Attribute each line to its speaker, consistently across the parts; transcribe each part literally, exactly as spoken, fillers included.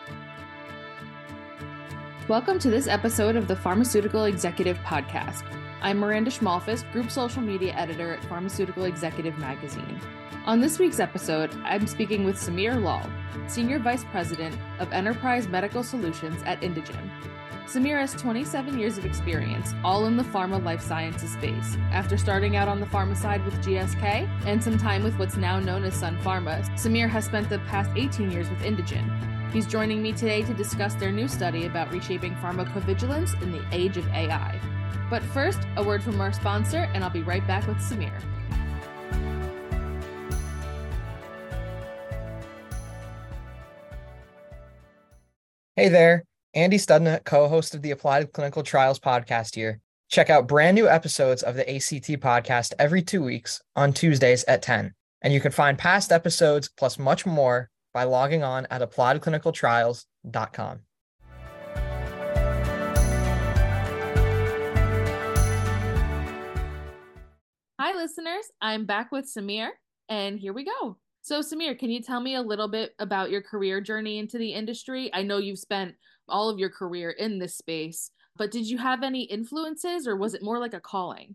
Speaker 1: Welcome to this episode of the Pharmaceutical Executive Podcast. I'm Miranda Schmalfus, Group Social Media Editor at Pharmaceutical Executive Magazine. On this week's episode, I'm speaking with Samir Lal, Senior Vice President of Enterprise Medical Solutions at Indigen. Samir has twenty-seven years of experience, all in the pharma life sciences space. After starting out on the pharma side with G S K and some time with what's now known as Sun Pharma, Samir has spent the past eighteen years with Indigen. He's joining me today to discuss their new study about reshaping pharmacovigilance in the age of A I. But first, a word from our sponsor, and I'll be right back with Samir.
Speaker 2: Hey there, Andy Studna, co-host of the Applied Clinical Trials podcast here. Check out brand new episodes of the A C T podcast every two weeks on Tuesdays at ten. And you can find past episodes plus much more by logging on at applied clinical trials dot com.
Speaker 1: Hi, listeners. I'm back with Samir, and here we go. So, Samir, can you tell me a little bit about your career journey into the industry? I know you've spent all of your career in this space, but did you have any influences, or was it more like a calling?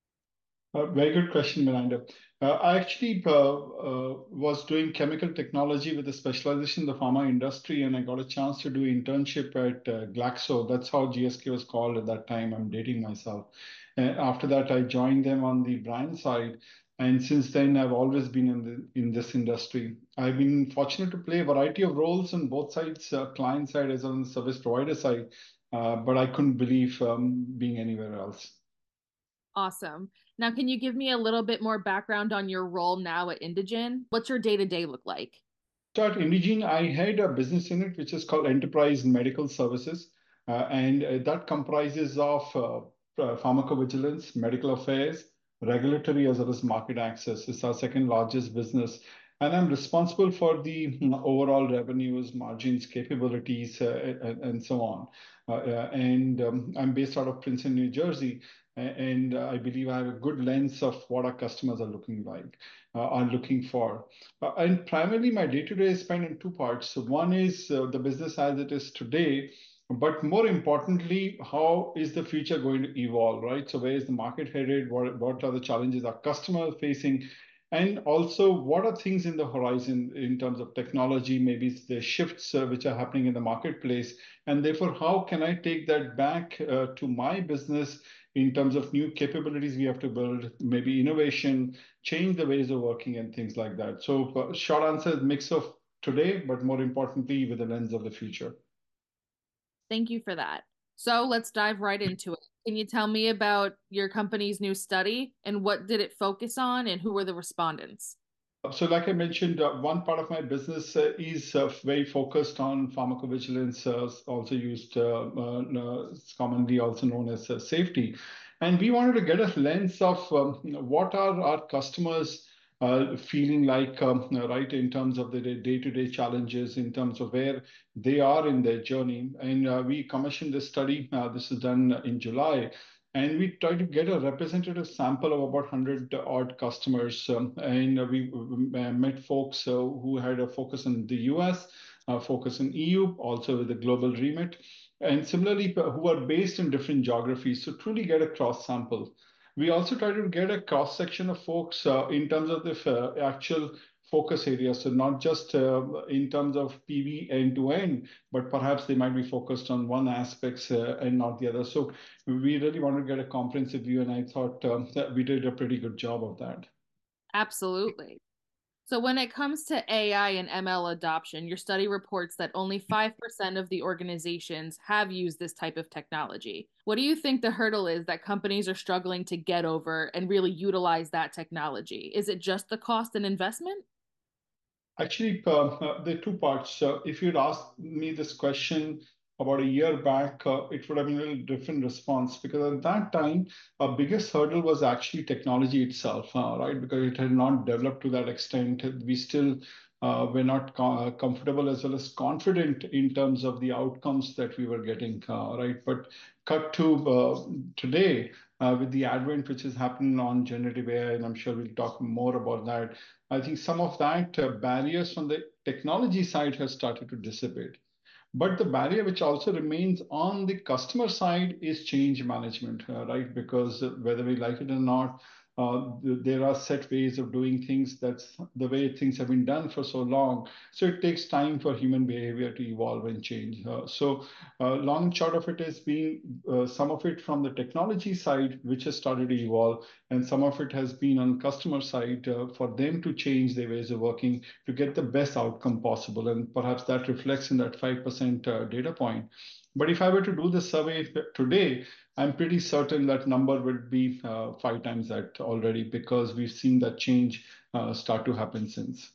Speaker 3: Uh, very good question, Miranda. Uh, I actually uh, uh, was doing chemical technology with a specialization in the pharma industry, and I got a chance to do internship at uh, Glaxo. That's how G S K was called at that time. I'm dating myself. And after that, I joined them on the brand side. And since then, I've always been in the in this industry. I've been fortunate to play a variety of roles on both sides, uh, client side as well as the service provider side. Uh, but I couldn't believe um, being anywhere else.
Speaker 1: Awesome. Now, can you give me a little bit more background on your role now at Indigen? What's your day-to-day look like?
Speaker 3: So at Indigen, I had a business unit which is called Enterprise Medical Services, uh, and uh, that comprises of uh, uh, pharmacovigilance, medical affairs, regulatory, as well as market access. It's our second largest business. And I'm responsible for the mm, overall revenues, margins, capabilities, uh, and, and so on. Uh, uh, and um, I'm based out of Princeton, New Jersey. And uh, I believe I have a good lens of what our customers are looking like, uh, are looking for. Uh, and primarily, my day-to-day is spent in two parts. So one is uh, the business as it is today, but more importantly, how is the future going to evolve, right? So where is the market headed? What, what are the challenges our customers are facing? And also, what are things in the horizon in terms of technology? Maybe it's the shifts uh, which are happening in the marketplace. And therefore, how can I take that back uh, to my business in terms of new capabilities we have to build, maybe innovation, change the ways of working and things like that. So uh, short answer is mix of today, but more importantly, with the lens of the future.
Speaker 1: Thank you for that. So let's dive right into it. Can you tell me about your company's new study and what did it focus on and who were the respondents?
Speaker 3: So like I mentioned, uh, one part of my business uh, is uh, very focused on pharmacovigilance, uh, also used, uh, uh, it's commonly also known as uh, safety. And we wanted to get a lens of um, what are our customers uh, feeling like, um, right, in terms of the day-to-day challenges, in terms of where they are in their journey. And uh, we commissioned this study. Uh, this is done in July. And we tried to get a representative sample of about one hundred odd customers. Um, and we uh, met folks uh, who had a focus in the U S, a focus in E U, also with a global remit, and similarly, who are based in different geographies. So truly get a cross sample. We also try to get a cross section of folks uh, in terms of the uh, actual focus areas. So not just uh, in terms of P V end to end, but perhaps they might be focused on one aspects uh, and not the other. So we really wanted to get a comprehensive view, and I thought um, that we did a pretty good job of that.
Speaker 1: Absolutely. So when it comes to A I and M L adoption, your study reports that only five percent of the organizations have used this type of technology. What do you think the hurdle is that companies are struggling to get over and really utilize that technology? Is it just the cost and investment?
Speaker 3: Actually, uh, uh, there are two parts. Uh, if you'd asked me this question about a year back, uh, it would have been a little different response because at that time, our biggest hurdle was actually technology itself, uh, right? Because it had not developed to that extent. We still uh, were not co- comfortable as well as confident in terms of the outcomes that we were getting, uh, right? But cut to uh, today, uh, with the advent which is happening on generative A I, and I'm sure we'll talk more about that. I think some of that uh, barriers from the technology side has started to dissipate. But the barrier which also remains on the customer side is change management, uh, right? Because whether we like it or not, uh, there are set ways of doing things. That's the way things have been done for so long. So it takes time for human behavior to evolve and change. Uh, so uh, long and short of it is being uh, some of it from the technology side, which has started to evolve, and some of it has been on customer side uh, for them to change their ways of working to get the best outcome possible. And perhaps that reflects in that five percent uh, data point. But if I were to do the survey today, I'm pretty certain that number would be uh, five times that already because we've seen that change uh, start to happen since.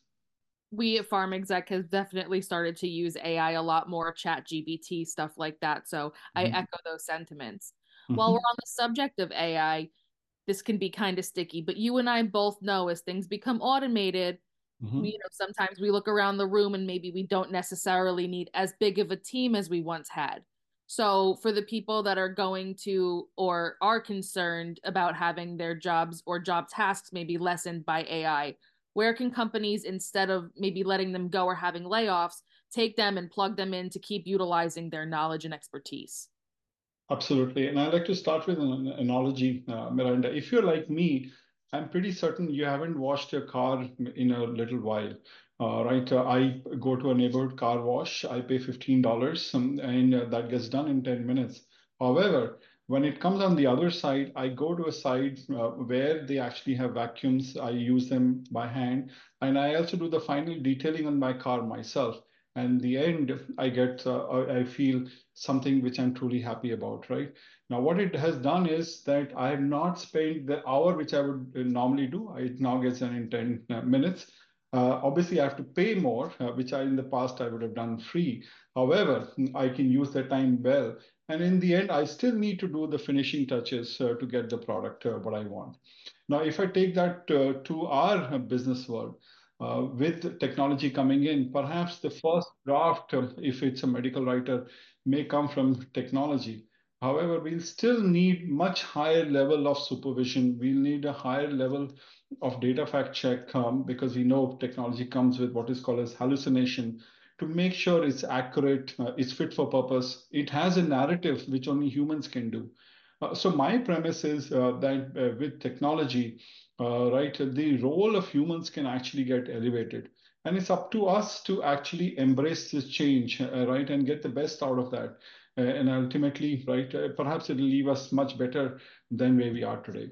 Speaker 1: We at Farm Exec has definitely started to use A I a lot more, Chat G P T, stuff like that. So I
Speaker 3: Mhm.
Speaker 1: echo those sentiments. While we're
Speaker 3: Mhm.
Speaker 1: on the subject of A I, this can be kind of sticky, but you and I both know as things become automated, we,
Speaker 3: Mhm.
Speaker 1: you know, sometimes we look around the room and maybe we don't necessarily need as big of a team as we once had. So, for the people that are going to or are concerned about having their jobs or job tasks maybe lessened by A I, where can companies, instead of maybe letting them go or having layoffs, take them and plug them in to keep utilizing their knowledge and expertise?
Speaker 3: Absolutely. And I'd like to start with an analogy, uh, Miranda. If you're like me, I'm pretty certain you haven't washed your car in a little while. Uh, right? Uh, I go to a neighborhood car wash, I pay fifteen dollars um, and uh, that gets done in ten minutes. However, when it comes on the other side, I go to a side uh, where they actually have vacuums. I use them by hand, and I also do the final detailing on my car myself. And the end, I get, uh, I I feel something which I'm truly happy about, right? Now, what it has done is that I have not spent the hour which I would uh, normally do. It now gets done in ten uh, minutes. Uh, obviously, I have to pay more, uh, which I in the past I would have done free. However, I can use the time well. And in the end, I still need to do the finishing touches uh, to get the product uh, what I want. Now, if I take that uh, to our uh, business world, uh, with technology coming in, perhaps the first draft, uh, if it's a medical writer, may come from technology. However, we'll still need much higher level of supervision. We'll need a higher level of data fact check um, because we know technology comes with what is called as hallucination to make sure it's accurate, uh, it's fit for purpose. It has a narrative which only humans can do. Uh, so my premise is uh, that uh, with technology, uh, right, the role of humans can actually get elevated. And it's up to us to actually embrace this change, uh, right, and get the best out of that. Uh, and ultimately, right, uh, perhaps it'll leave us much better than where we are today.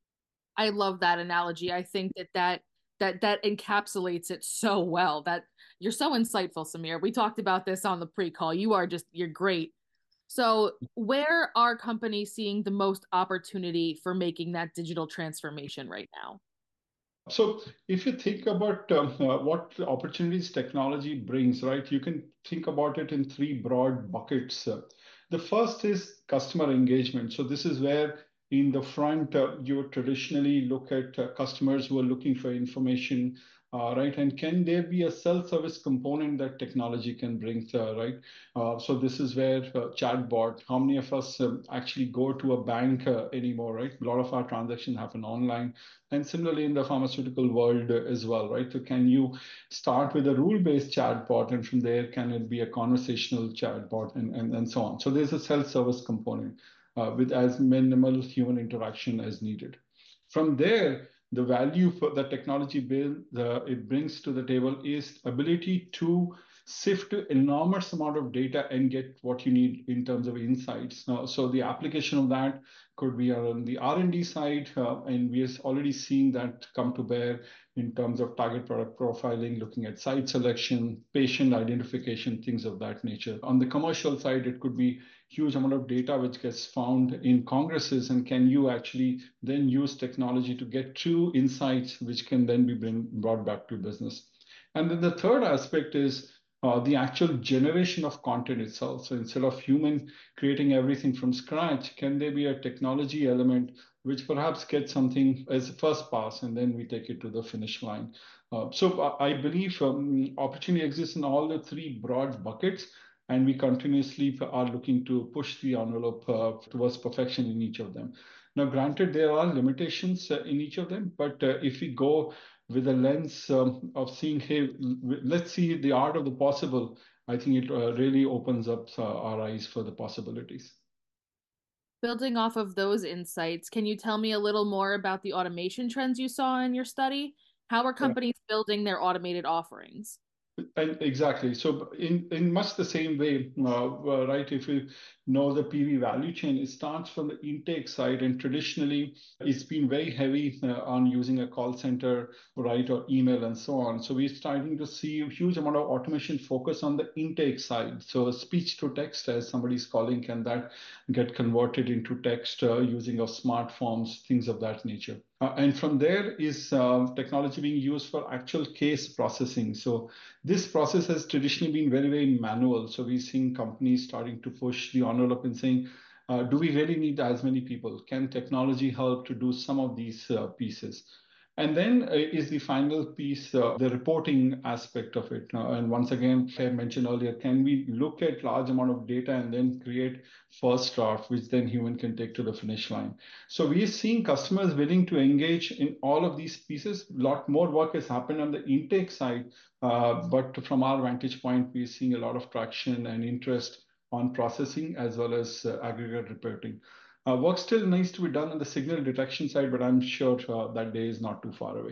Speaker 1: I love that analogy. I think that that that that encapsulates it so well. That you're so insightful, Samir. We talked about this on the pre-call. You are just you're great. So, where are companies seeing the most opportunity for making that digital transformation right now?
Speaker 3: So if you think about um, uh, what opportunities technology brings, right, you can think about it in three broad buckets. Uh, the first is customer engagement. So this is where in the front, uh, you traditionally look at uh, customers who are looking for information, uh, right? And can there be a self-service component that technology can bring, uh, right? Uh, so this is where uh, chatbot, how many of us um, actually go to a bank uh, anymore, right? A lot of our transactions happen online and similarly in the pharmaceutical world as well, right? So can you start with a rule-based chatbot and from there can it be a conversational chatbot and, and, and so on. So there's a self-service component uh, with as minimal human interaction as needed. From there, the value for the technology build the, it brings to the table is ability to sift enormous amount of data and get what you need in terms of insights. Now, so the application of that could be on the R and D side, uh, and we are already seeing that come to bear in terms of target product profiling, looking at site selection, patient identification, things of that nature. On the commercial side, it could be huge amount of data which gets found in congresses, and can you actually then use technology to get true insights which can then be bring, brought back to business. And then the third aspect is uh, the actual generation of content itself. So instead of human creating everything from scratch, can there be a technology element which perhaps gets something as a first pass and then we take it to the finish line? Uh, so uh, I believe um, opportunity exists in all the three broad buckets, and we continuously are looking to push the envelope uh, towards perfection in each of them. Now, granted, there are limitations uh, in each of them, but uh, if we go with a lens um, of seeing, hey, let's see the art of the possible, I think it uh, really opens up uh, our eyes for the possibilities.
Speaker 1: Building off of those insights, can you tell me a little more about the automation trends you saw in your study? How are companies building their automated offerings?
Speaker 3: And exactly. So in, in much the same way, uh, uh, right, if you know the P V value chain, it starts from the intake side, and traditionally it's been very heavy uh, on using a call center, right, or email and so on. So we're starting to see a huge amount of automation focus on the intake side. So speech to text, as somebody's calling, can that get converted into text uh, using of smart forms, things of that nature. Uh, and from there is uh, technology being used for actual case processing. So this process has traditionally been very, very manual. So we're seeing companies starting to push the envelope and saying, uh, do we really need as many people? Can technology help to do some of these uh, pieces? And then uh, is the final piece, uh, the reporting aspect of it. Uh, and once again, I mentioned earlier, can we look at large amount of data and then create first draft, which then human can take to the finish line? So we're seeing customers willing to engage in all of these pieces. A lot more work has happened on the intake side, uh, but from our vantage point, we're seeing a lot of traction and interest on processing as well as uh, aggregate reporting. Uh, work still needs to be done on the signal detection side, but I'm sure uh, that day is not too far away.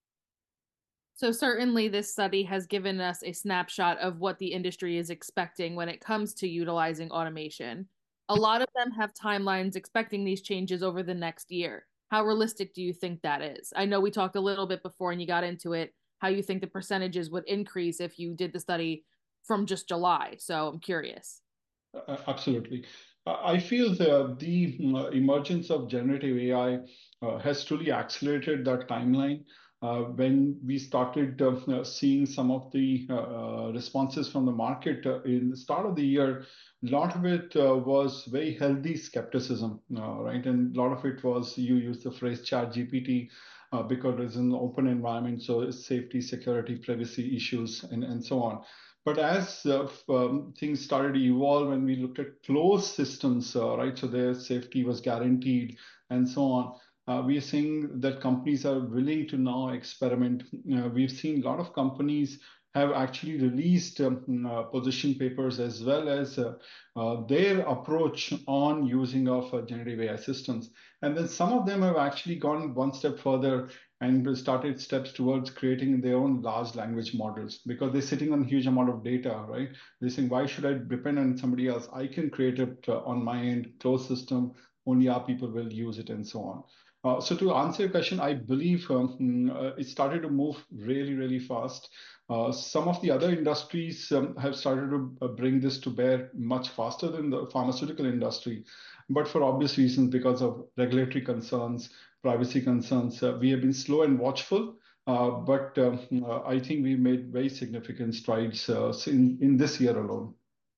Speaker 1: So certainly this study has given us a snapshot of what the industry is expecting when it comes to utilizing automation. A lot of them have timelines expecting these changes over the next year. How realistic do you think that is? I know we talked a little bit before and you got into it, how you think the percentages would increase if you did the study from just July. So I'm curious.
Speaker 3: Uh, Absolutely. Uh, I feel the, the mm, uh, emergence of generative A I uh, has truly accelerated that timeline. Uh, when we started uh, uh, seeing some of the uh, uh, responses from the market uh, in the start of the year, a lot of it uh, was very healthy skepticism, uh, right? And a lot of it was, you use the phrase chat G P T uh, because it's an open environment, so it's safety, security, privacy issues, and, and so on. But as uh, um, things started to evolve and we looked at closed systems, uh, right, so their safety was guaranteed and so on, uh, we are seeing that companies are willing to now experiment. Uh, we've seen a lot of companies have actually released um, uh, position papers as well as uh, uh, their approach on using of uh, generative A I systems. And then some of them have actually gone one step further and started steps towards creating their own large language models because they're sitting on a huge amount of data, right? They're saying, why should I depend on somebody else? I can create it uh, on my end, closed system, only our people will use it and so on. Uh, so to answer your question, I believe um, mm, uh, it started to move really, really fast. Uh, some of the other industries um, have started to uh, bring this to bear much faster than the pharmaceutical industry, but for obvious reasons, because of regulatory concerns, privacy concerns. Uh, we have been slow and watchful, uh, but um, uh, I think we made very significant strides uh, in, in this year alone.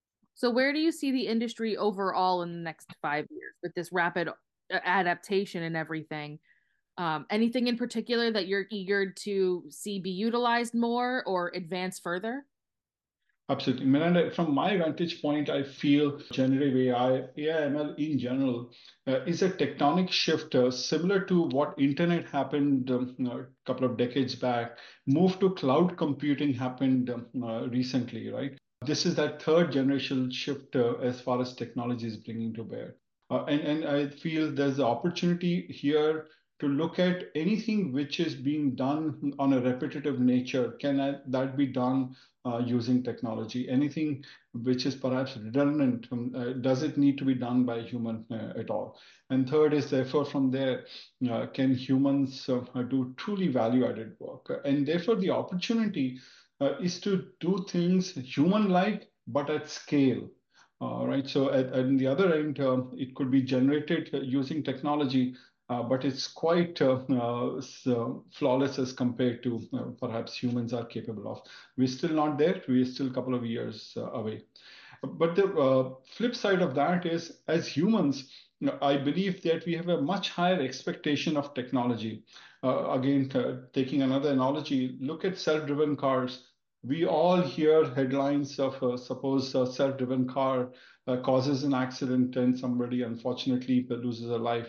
Speaker 1: So where do you see the industry overall in the next five years with this rapid uh, adaptation and everything? Um, anything in particular that you're eager to see be utilized more or advance further?
Speaker 3: Absolutely. Miranda, from my vantage point, I feel generative A I, A I M L in general, uh, is a tectonic shift uh, similar to what internet happened um, a couple of decades back. Move to cloud computing happened um, uh, recently, right? This is that third generation shift uh, as far as technology is bringing to bear. Uh, and, and I feel there's an opportunity here to look at anything which is being done on a repetitive nature. Can that that be done uh, using technology? Anything which is perhaps redundant, um, uh, does it need to be done by a human uh, at all? And third is therefore from there, uh, can humans uh, do truly value-added work? And therefore the opportunity uh, is to do things human-like, but at scale. Uh, right. So at, at the other end, um, it could be generated uh, using technology, uh, but it's quite uh, uh, so flawless as compared to uh, perhaps humans are capable of. We're still not there. We're still a couple of years uh, away. But the uh, flip side of that is, as humans, you know, I believe that we have a much higher expectation of technology. Uh, again, uh, taking another analogy, look at self-driven cars. We all hear headlines of uh, suppose a self-driven car uh, causes an accident and somebody unfortunately loses a life.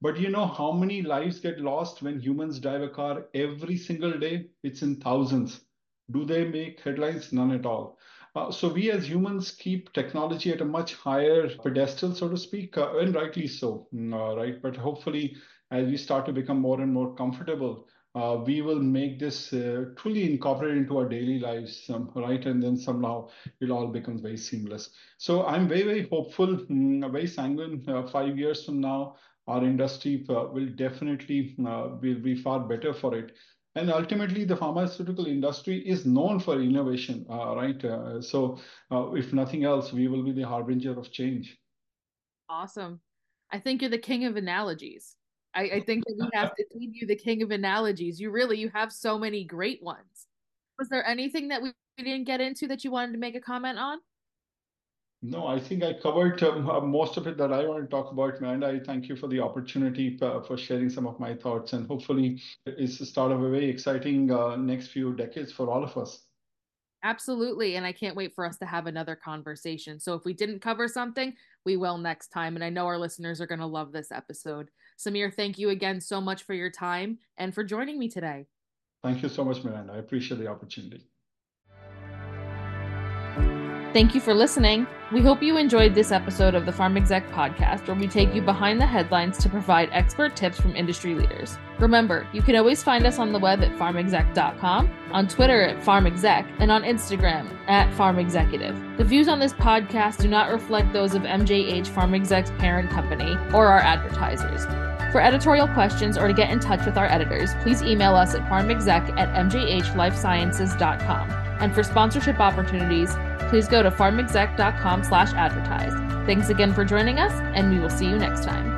Speaker 3: But you know how many lives get lost when humans drive a car every single day? It's in thousands. Do they make headlines? None at all. Uh, so we as humans keep technology at a much higher pedestal, so to speak, uh, and rightly so, mm, uh, right? But hopefully, as we start to become more and more comfortable, uh, we will make this uh, truly incorporated into our daily lives, um, right? And then somehow it'll all become very seamless. So I'm very, very hopeful, mm, very sanguine. Uh, five years from now, our industry uh, will definitely uh, will be far better for it. And ultimately, the pharmaceutical industry is known for innovation, uh, right? Uh, so, uh, if nothing else, we will be the harbinger of change.
Speaker 1: Awesome. I think you're the king of analogies. I, I think that we have to leave you the king of analogies. You really, you have so many great ones. Was there anything that we, we didn't get into that you wanted to make a comment on?
Speaker 3: No, I think I covered um, uh, most of it that I want to talk about, man. I thank you for the opportunity uh, for sharing some of my thoughts, and hopefully, it's the start of a very exciting uh, next few decades for all of us.
Speaker 1: Absolutely. And I can't wait for us to have another conversation. So if we didn't cover something, we will next time. And I know our listeners are going to love this episode. Samir, thank you again so much for your time and for joining me today.
Speaker 3: Thank you so much, Miranda. I appreciate the opportunity.
Speaker 1: Thank you for listening. We hope you enjoyed this episode of the PharmExec podcast, where we take you behind the headlines to provide expert tips from industry leaders. Remember, you can always find us on the web at farm exec dot com, on Twitter at PharmExec, and on Instagram at PharmExecutive. The views on this podcast do not reflect those of M J H PharmExec's parent company or our advertisers. For editorial questions or to get in touch with our editors, please email us at farmexec at m j h life sciences dot com. And for sponsorship opportunities, please go to farmexec dot com slash advertise. Thanks again for joining us, and we will see you next time.